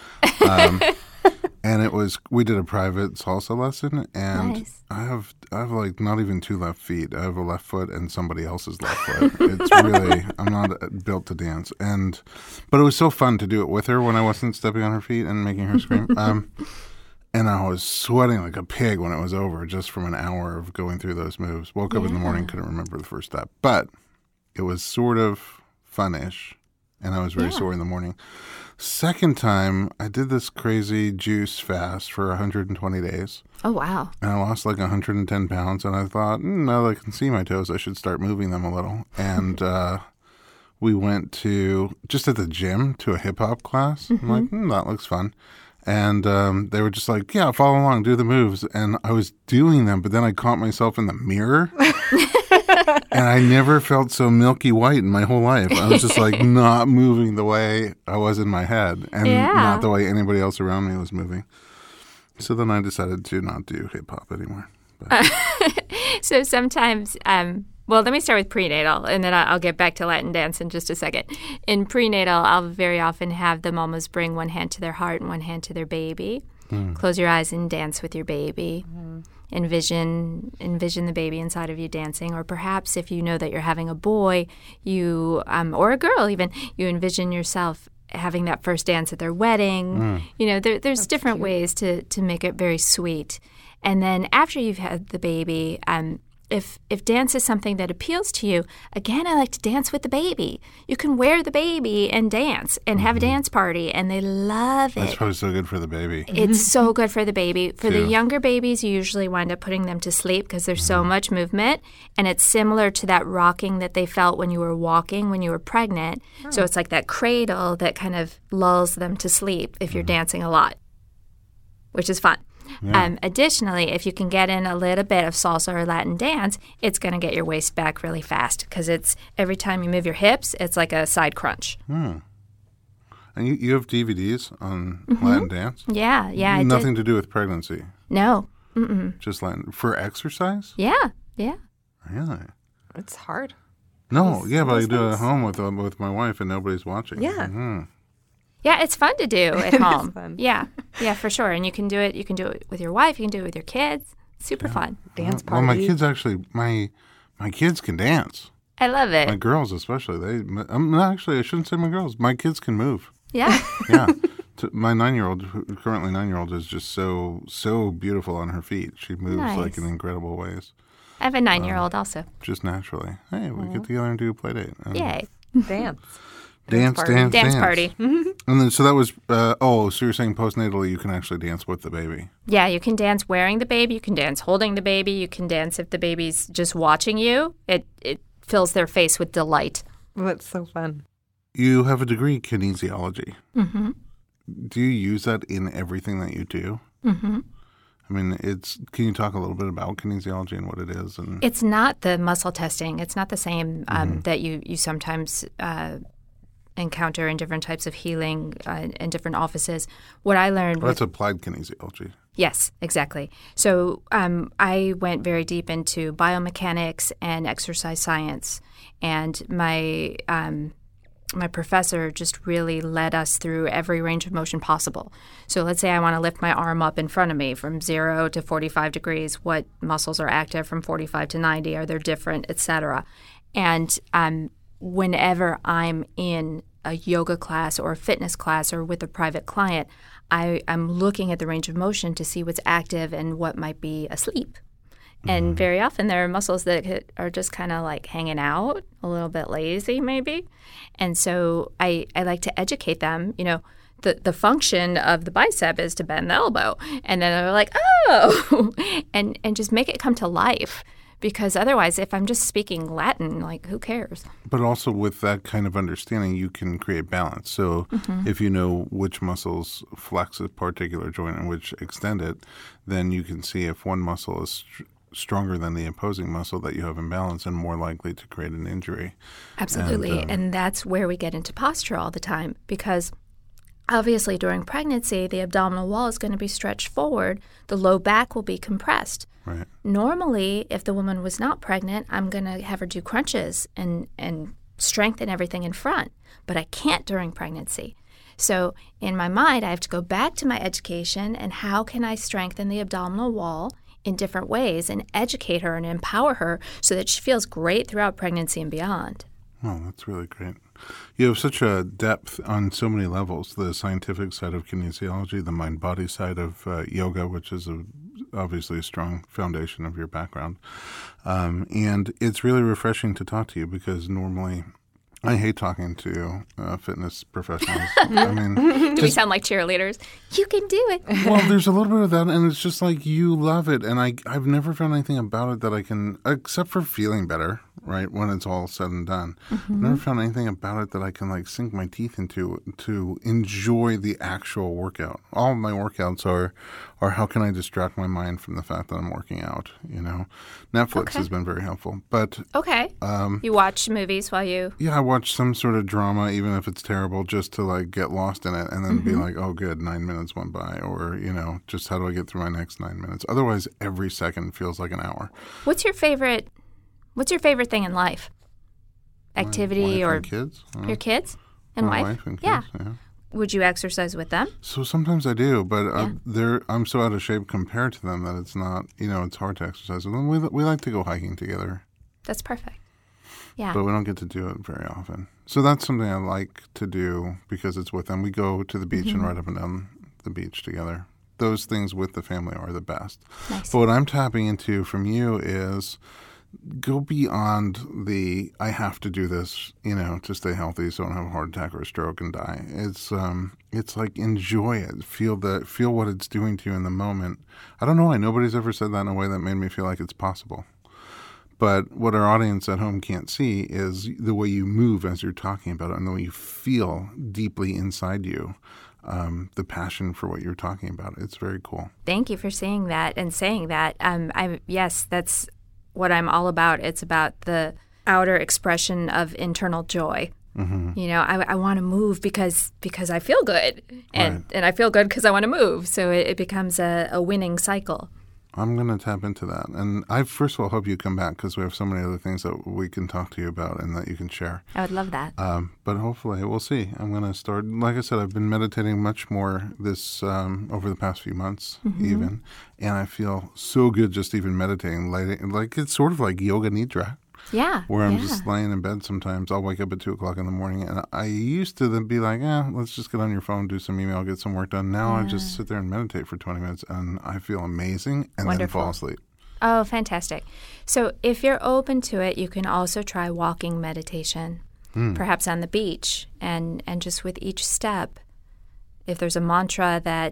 Speaker 1: And we did a private salsa lesson, and
Speaker 3: nice.
Speaker 1: I have not even 2 left feet. I have a left foot and somebody else's left foot. It's really, I'm not built to dance. But it was so fun to do it with her when I wasn't stepping on her feet and making her scream. And I was sweating like a pig when it was over, just from an hour of going through those moves. Woke up in the morning, couldn't remember the first step. But it was sort of fun-ish, and I was very sore in the morning. Second time, I did this crazy juice fast for 120 days.
Speaker 3: Oh, wow.
Speaker 1: And I lost 110 pounds, and I thought, now that I can see my toes, I should start moving them a little. And we went just at the gym, to a hip-hop class. Mm-hmm. I'm like, that looks fun. And they were just like, yeah, follow along, do the moves. And I was doing them, but then I caught myself in the mirror. And I never felt so milky white in my whole life. I was just not moving the way I was in my head and not the way anybody else around me was moving. So then I decided to not do hip hop anymore.
Speaker 3: So sometimes, well, let me start with prenatal, and then I'll get back to Latin dance in just a second. In prenatal, I'll very often have the mamas bring one hand to their heart and one hand to their baby. Close your eyes and dance with your baby. Envision the baby inside of you dancing, or perhaps if you know that you're having a boy, or a girl even, you envision yourself having that first dance at their wedding. There's
Speaker 2: That's
Speaker 3: different
Speaker 2: cute.
Speaker 3: ways to make it very sweet. And then after you've had the baby, if dance is something that appeals to you, again, I like to dance with the baby. You can wear the baby and dance and have a dance party, and they love it.
Speaker 1: That's probably so good for the baby.
Speaker 3: It's so good for the baby. For the
Speaker 1: Too.
Speaker 3: younger babies, you usually wind up putting them to sleep because there's so much movement, and it's similar to that rocking that they felt when you were walking when you were pregnant. So it's like that cradle that kind of lulls them to sleep if you're dancing a lot, which is fun.
Speaker 1: Yeah.
Speaker 3: Additionally, if you can get in a little bit of salsa or Latin dance, it's going to get your waist back really fast because it's every time you move your hips, it's like a side crunch.
Speaker 1: And you have DVDs on Latin dance?
Speaker 3: Yeah, I did.
Speaker 1: Nothing to do with pregnancy.
Speaker 3: No.
Speaker 1: Just Latin for exercise?
Speaker 3: Yeah.
Speaker 1: Really?
Speaker 2: It's hard.
Speaker 1: No, yeah, but I
Speaker 2: those
Speaker 1: do it at
Speaker 2: things.
Speaker 1: home with my wife and nobody's watching.
Speaker 2: Yeah.
Speaker 3: Yeah, it's fun to do at home.
Speaker 2: fun.
Speaker 3: Yeah, for sure. And you can do it. You can do it with your wife. You can do it with your kids. Super fun.
Speaker 2: Dance
Speaker 1: Well,
Speaker 2: party.
Speaker 1: my kids actually, my kids can dance.
Speaker 3: I love it.
Speaker 1: My girls especially. I shouldn't say my girls. My kids can move.
Speaker 3: Yeah.
Speaker 1: Yeah. My 9-year-old, currently 9-year-old, is just so beautiful on her feet. She moves like in
Speaker 3: Nice.
Speaker 1: incredible ways,
Speaker 3: I have a 9-year-old also.
Speaker 1: just naturally. Hey, we get together and do a play date.
Speaker 3: Yay.
Speaker 2: Dance.
Speaker 1: Dance
Speaker 3: Party.
Speaker 1: And then, so that was, so you're saying postnatally you can actually dance with the baby.
Speaker 3: Yeah, you can dance wearing the baby. You can dance holding the baby. You can dance if the baby's just watching you. It fills their face with delight.
Speaker 2: That's so fun.
Speaker 1: You have a degree in kinesiology. Mm-hmm. Do you use that in everything that you do? Mm-hmm. I mean, can you talk a little bit about kinesiology and what it is? And
Speaker 3: It's not the muscle testing. It's not the same that you sometimes encounter in different types of healing in different offices. What I learned
Speaker 1: that's applied kinesiology.
Speaker 3: Yes, exactly. So I went very deep into biomechanics and exercise science, and my professor just really led us through every range of motion possible. So let's say I want to lift my arm up in front of me from 0 to 45 degrees. What muscles are active from 45 to 90? Are they different, et cetera? And whenever I'm in a yoga class or a fitness class or with a private client, I'm looking at the range of motion to see what's active and what might be asleep. And very often there are muscles that are just kind of like hanging out, a little bit lazy maybe. And so I like to educate them, the function of the bicep is to bend the elbow. And then they're like, oh, and just make it come to life. Because otherwise, if I'm just speaking Latin, like, who cares?
Speaker 1: But also with that kind of understanding, you can create balance. So if you know which muscles flex a particular joint and which extend it, then you can see if one muscle is stronger than the opposing muscle, that you have imbalance and more likely to create an injury.
Speaker 3: Absolutely. And that's where we get into posture all the time, because obviously during pregnancy, the abdominal wall is going to be stretched forward. The low back will be compressed.
Speaker 1: Right.
Speaker 3: Normally, if the woman was not pregnant, I'm going to have her do crunches and strengthen everything in front. But I can't during pregnancy. So in my mind, I have to go back to my education and how can I strengthen the abdominal wall in different ways and educate her and empower her so that she feels great throughout pregnancy and beyond.
Speaker 1: Oh, that's really great. You have such a depth on so many levels, the scientific side of kinesiology, the mind-body side of yoga, which is obviously a strong foundation of your background. And it's really refreshing to talk to you because normally I hate talking to fitness professionals. I mean,
Speaker 3: Do we sound like cheerleaders? You can do it.
Speaker 1: well, there's a little bit of that, and it's just like you love it, and I've never found anything about it that I can, except for feeling better, right, when it's all said and done. I've never found anything about it that I can like sink my teeth into to enjoy the actual workout. All of my workouts are how can I distract my mind from the fact that I'm working out, Netflix has been very helpful. But
Speaker 3: Okay. You watch movies while you...
Speaker 1: yeah, I watch some sort of drama, even if it's terrible, just to like get lost in it and then be like, oh, good, 9 minutes went by. Or, just how do I get through my next 9 minutes? Otherwise, every second feels like an hour.
Speaker 3: What's your favorite thing in life? Activity
Speaker 1: Wife
Speaker 3: or
Speaker 1: and kids?
Speaker 3: your kids and
Speaker 1: My
Speaker 3: wife?
Speaker 1: wife and
Speaker 3: Yeah.
Speaker 1: kids, yeah.
Speaker 3: Would you exercise with them?
Speaker 1: So sometimes I do, but I'm so out of shape compared to them that it's not, it's hard to exercise with them. We like to go hiking together,
Speaker 3: That's perfect. Yeah.
Speaker 1: but we don't get to do it very often. So that's something I like to do because it's with them. We go to the beach and ride up and down the beach together. Those things with the family are the best.
Speaker 3: Nice.
Speaker 1: But what I'm tapping into from you is go beyond the I have to do this, to stay healthy so I don't have a heart attack or a stroke and die. It's like enjoy it. Feel what it's doing to you in the moment. I don't know why nobody's ever said that in a way that made me feel like it's possible. But what our audience at home can't see is the way you move as you're talking about it and the way you feel deeply inside you. The passion for what you're talking about. It's very cool.
Speaker 3: Thank you for saying that. Yes, that's what I'm all about. It's about the outer expression of internal joy. Mm-hmm. I want to move because I feel good, and I feel good because I want to move. So it becomes a winning cycle.
Speaker 1: I'm going to tap into that. And I first of all hope you come back because we have so many other things that we can talk to you about and that you can share.
Speaker 3: I would love that.
Speaker 1: But hopefully we'll see. I'm going to start, like I said, I've been meditating much more this over the past few months even. And I feel so good just even meditating. Like it's sort of like yoga nidra.
Speaker 3: Yeah.
Speaker 1: Where I'm just laying in bed sometimes. I'll wake up at 2 o'clock in the morning. And I used to then be like, let's just get on your phone, do some email, get some work done. Now I just sit there and meditate for 20 minutes and I feel amazing and then fall asleep.
Speaker 3: Oh, fantastic. So if you're open to it, you can also try walking meditation, perhaps on the beach. And just with each step, if there's a mantra that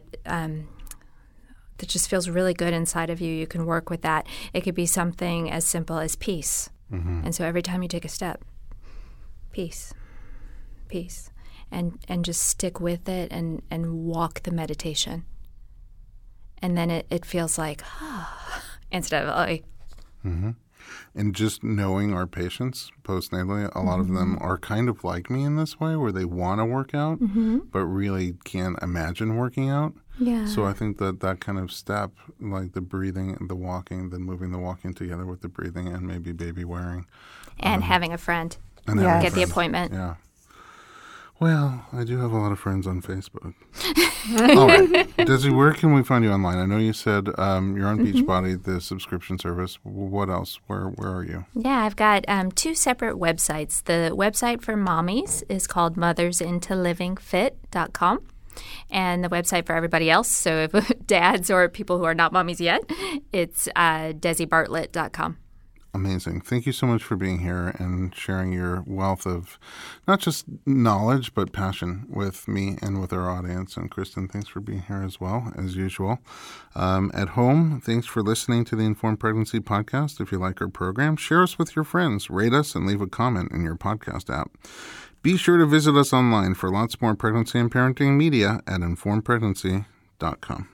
Speaker 3: just feels really good inside of you, you can work with that. It could be something as simple as peace. Mm-hmm. And so every time you take a step, peace, peace, and just stick with it and walk the meditation. And then it feels like, instead of like.
Speaker 1: Mm-hmm. And just knowing our patients postnatally, a lot of them are kind of like me in this way where they want to work out, but really can't imagine working out.
Speaker 3: Yeah.
Speaker 1: So I think that kind of step, like the breathing, the walking, then moving the walking together with the breathing and maybe baby wearing.
Speaker 3: And having a friend.
Speaker 1: And
Speaker 3: get the appointment.
Speaker 1: Yeah. Well, I do have a lot of friends on Facebook. All right. Desi, where can we find you online? I know you said you're on Beachbody, the subscription service. What else? Where are you?
Speaker 3: Yeah, I've got 2 separate websites. The website for mommies is called mothersintolivingfit.com. And the website for everybody else, so if dads or people who are not mommies yet, it's DesiBartlett.com.
Speaker 1: Amazing. Thank you so much for being here and sharing your wealth of not just knowledge, but passion with me and with our audience. And Kristen, thanks for being here as well, as usual. At home, thanks for listening to the Informed Pregnancy Podcast. If you like our program, share us with your friends, rate us, and leave a comment in your podcast app. Be sure to visit us online for lots more pregnancy and parenting media at informedpregnancy.com.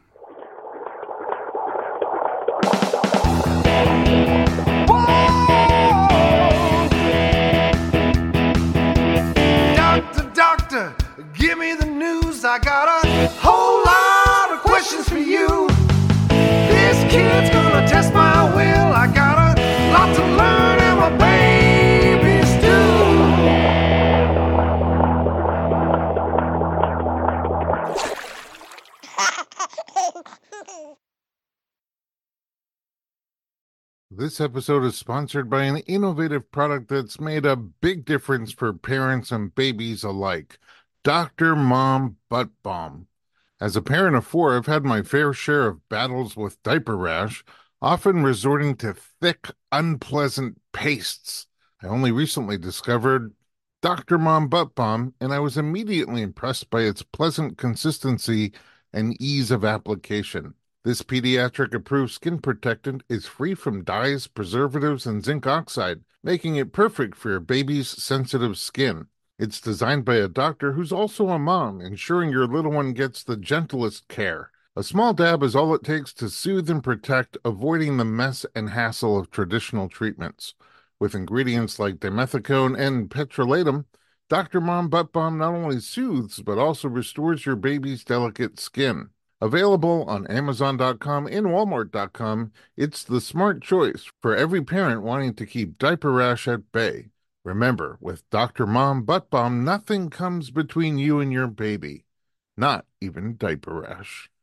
Speaker 5: Doctor, give me the news. I got a whole lot of questions for you. This kid's gonna test my will. I got a lot to learn, and my babies do.
Speaker 1: This episode is sponsored by an innovative product that's made a big difference for parents and babies alike. Dr. Mom Butt Balm. As a parent of 4, I've had my fair share of battles with diaper rash, often resorting to thick, unpleasant pastes. I only recently discovered Dr. Mom Butt Balm, and I was immediately impressed by its pleasant consistency and ease of application. This pediatric-approved skin protectant is free from dyes, preservatives, and zinc oxide, making it perfect for your baby's sensitive skin. It's designed by a doctor who's also a mom, ensuring your little one gets the gentlest care. A small dab is all it takes to soothe and protect, avoiding the mess and hassle of traditional treatments. With ingredients like dimethicone and petrolatum, Dr. Mom Butt Balm not only soothes, but also restores your baby's delicate skin. Available on Amazon.com and Walmart.com, it's the smart choice for every parent wanting to keep diaper rash at bay. Remember, with Dr. Mom Butt Balm, nothing comes between you and your baby, not even diaper rash.